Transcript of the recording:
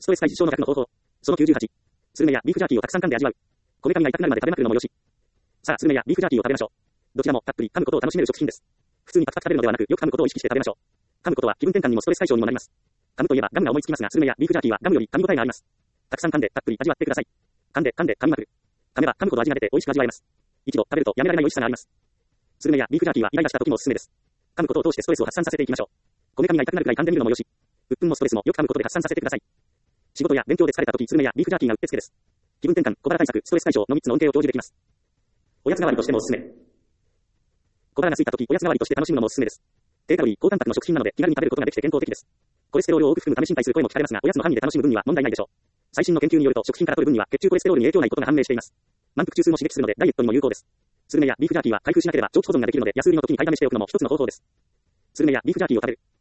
ストレス解消の逆の方法。その98。スルメやビーフジャーキーをたくさん噛んで味わう。こめかみが痛くなるまで食べまくるのもよし。さあ、スルメやビーフジャーキーを食べましょう。どちらもたっぷり噛むことを楽しめる食品です。普通にパクパク食べるのではなく、よく噛むことを意識して食べましょう。噛むことは気分転換にもストレス解消にもなります。噛むといえばガムが思いつきますが、スルメやビーフジャーキーはガムより噛み応えがあります。たくさん噛んでたっぷり味わってください。噛んで噛みまくる。噛めば噛むほど味が出て美味しく味わえます。一度食べるとやめられない美味しさがあります。スルメやビーフジャーキーはイライラした時もおすすめです。噛むことを通してストレスを発散させていきましょう。こめかみが痛くなるくらい噛んでみるのもよし。鬱憤もストレスもよく噛むことで発散させてください。仕事や勉強で疲れた時、スルメやビーフジャーキーがうってつけです。気分転換、小腹対策、ストレス解消の3つの恩恵を享受できます。おやつ代わりとしてもおすすめ。小腹が空いた時、おやつ代わりとして楽しむのもおすすめです。低カロリー、高タンパクの食品なので気軽に食べることができて健康的です。コレステロールを多く含むため心配する声も聞かれますが、おやつの範囲で楽しむ分には問題ないでしょう。最新の研究によると食品から摂る分には血中コレステロールに影響ないことが判明しています。満腹中枢も刺激するのでダイエットにも有効です。スルメやビーフジャーキーは開封しなければ長期保存ができるので安売りの時に買いだめしておくのも一つの方法です。スルメやビーフジャーキーを食べる。